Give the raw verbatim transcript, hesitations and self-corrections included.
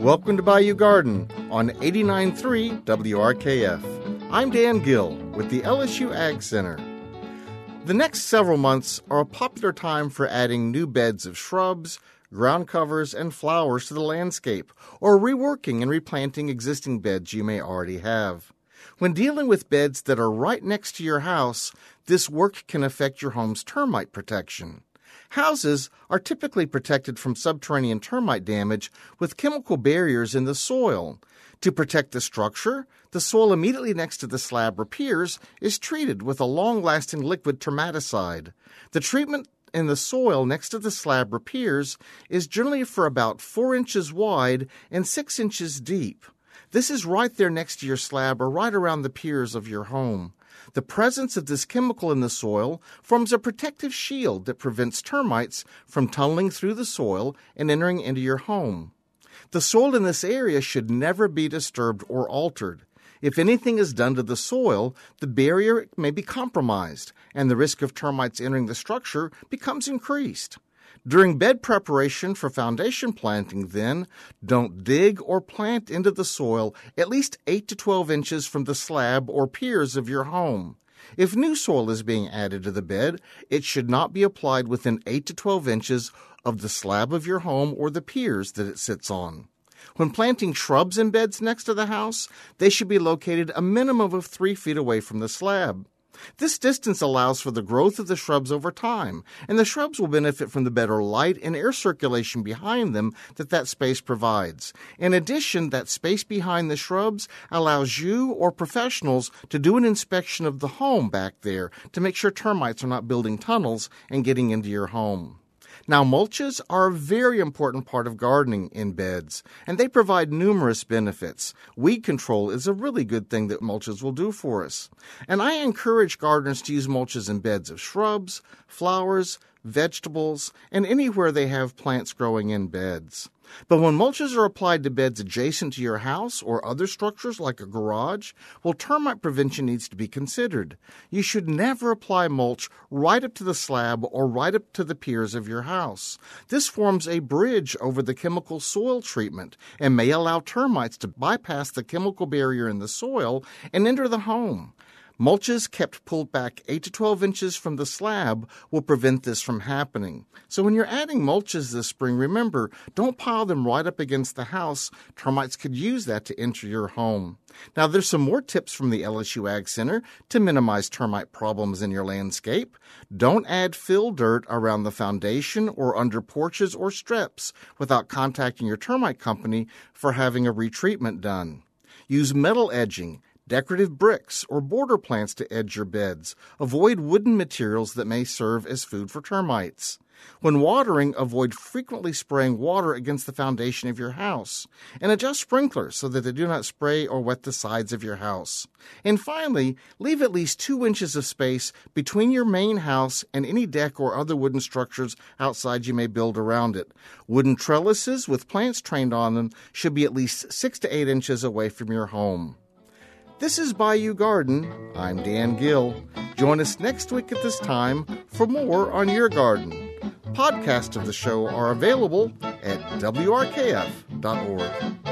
Welcome to Bayou Garden on eighty-nine point three W R K F. I'm Dan Gill with the L S U Ag Center. The next several months are a popular time for adding new beds of shrubs, ground covers, and flowers to the landscape, or reworking and replanting existing beds you may already have. When dealing with beds that are right next to your house, this work can affect your home's termite protection. Houses are typically protected from subterranean termite damage with chemical barriers in the soil. To protect the structure, the soil immediately next to the slab or piers is treated with a long-lasting liquid termiticide. The treatment in the soil next to the slab or piers is generally for about four inches wide and six inches deep. This is right there next to your slab or right around the piers of your home. The presence of this chemical in the soil forms a protective shield that prevents termites from tunneling through the soil and entering into your home. The soil in this area should never be disturbed or altered. If anything is done to the soil, the barrier may be compromised, and the risk of termites entering the structure becomes increased. During bed preparation for foundation planting, then, don't dig or plant into the soil at least eight to twelve inches from the slab or piers of your home. If new soil is being added to the bed, it should not be applied within eight to twelve inches of the slab of your home or the piers that it sits on. When planting shrubs in beds next to the house, they should be located a minimum of three feet away from the slab. This distance allows for the growth of the shrubs over time, and the shrubs will benefit from the better light and air circulation behind them that that space provides. In addition, that space behind the shrubs allows you or professionals to do an inspection of the home back there to make sure termites are not building tunnels and getting into your home. Now, mulches are a very important part of gardening in beds, and they provide numerous benefits. Weed control is a really good thing that mulches will do for us. And I encourage gardeners to use mulches in beds of shrubs, flowers, vegetables, and anywhere they have plants growing in beds. But when mulches are applied to beds adjacent to your house or other structures like a garage, well, termite prevention needs to be considered. You should never apply mulch right up to the slab or right up to the piers of your house. This forms a bridge over the chemical soil treatment and may allow termites to bypass the chemical barrier in the soil and enter the home. Mulches kept pulled back eight to twelve inches from the slab will prevent this from happening. So when you're adding mulches this spring, remember, don't pile them right up against the house. Termites could use that to enter your home. Now, there's some more tips from the L S U Ag Center to minimize termite problems in your landscape. Don't add fill dirt around the foundation or under porches or steps without contacting your termite company for having a retreatment done. Use metal edging, decorative bricks, or border plants to edge your beds. Avoid wooden materials that may serve as food for termites. When watering, avoid frequently spraying water against the foundation of your house. And adjust sprinklers so that they do not spray or wet the sides of your house. And finally, leave at least two inches of space between your main house and any deck or other wooden structures outside you may build around it. Wooden trellises with plants trained on them should be at least six to eight inches away from your home. This is Bayou Garden. I'm Dan Gill. Join us next week at this time for more on your garden. Podcasts of the show are available at W R K F dot org.